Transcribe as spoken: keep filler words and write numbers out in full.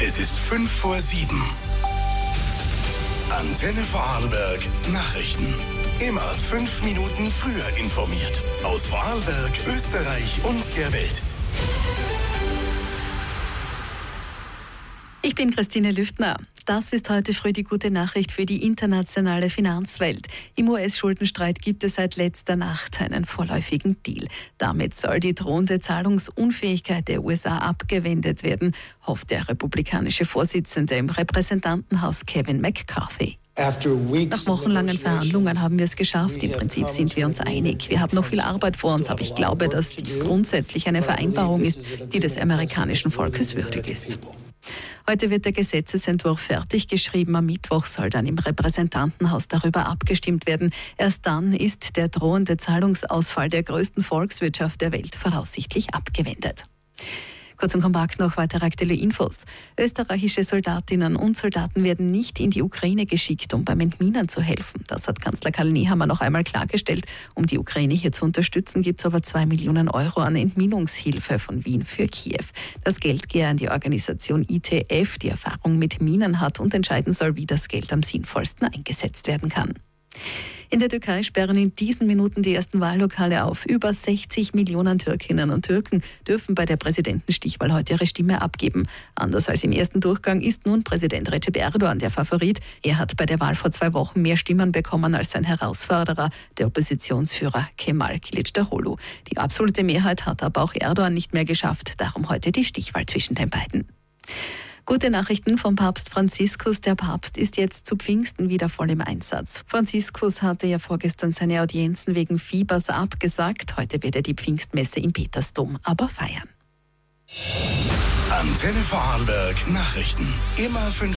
Es ist fünf vor sieben. Antenne Vorarlberg Nachrichten. Immer fünf Minuten früher informiert. Aus Vorarlberg, Österreich und der Welt. Ich bin Christine Lüftner. Das ist heute früh die gute Nachricht für die internationale Finanzwelt. Im U S-Schuldenstreit gibt es seit letzter Nacht einen vorläufigen Deal. Damit soll die drohende Zahlungsunfähigkeit der U S A abgewendet werden, hofft der republikanische Vorsitzende im Repräsentantenhaus Kevin McCarthy. Nach wochenlangen Verhandlungen haben wir es geschafft. Im Prinzip sind wir uns einig. Wir haben noch viel Arbeit vor uns, aber ich glaube, dass dies grundsätzlich eine Vereinbarung ist, die des amerikanischen Volkes würdig ist. Heute wird der Gesetzesentwurf fertig geschrieben. Am Mittwoch soll dann im Repräsentantenhaus darüber abgestimmt werden. Erst dann ist der drohende Zahlungsausfall der größten Volkswirtschaft der Welt voraussichtlich abgewendet. Kurz und kompakt noch weitere aktuelle Infos. Österreichische Soldatinnen und Soldaten werden nicht in die Ukraine geschickt, um beim Entminen zu helfen. Das hat Kanzler Karl Nehammer noch einmal klargestellt. Um die Ukraine hier zu unterstützen, gibt es aber zwei Millionen Euro an Entminungshilfe von Wien für Kiew. Das Geld gehe an die Organisation I T F, die Erfahrung mit Minen hat und entscheiden soll, wie das Geld am sinnvollsten eingesetzt werden kann. In der Türkei sperren in diesen Minuten die ersten Wahllokale auf. Über sechzig Millionen Türkinnen und Türken dürfen bei der Präsidentenstichwahl heute ihre Stimme abgeben. Anders als im ersten Durchgang ist nun Präsident Recep Erdogan der Favorit. Er hat bei der Wahl vor zwei Wochen mehr Stimmen bekommen als sein Herausforderer, der Oppositionsführer Kemal Kılıçdaroğlu. Die absolute Mehrheit hat aber auch Erdogan nicht mehr geschafft. Darum heute die Stichwahl zwischen den beiden. Gute Nachrichten vom Papst Franziskus. Der Papst ist jetzt zu Pfingsten wieder voll im Einsatz. Franziskus hatte ja vorgestern seine Audienzen wegen Fiebers abgesagt. Heute wird er die Pfingstmesse im Petersdom aber feiern. Antenne Vorarlberg Nachrichten. Immer fünf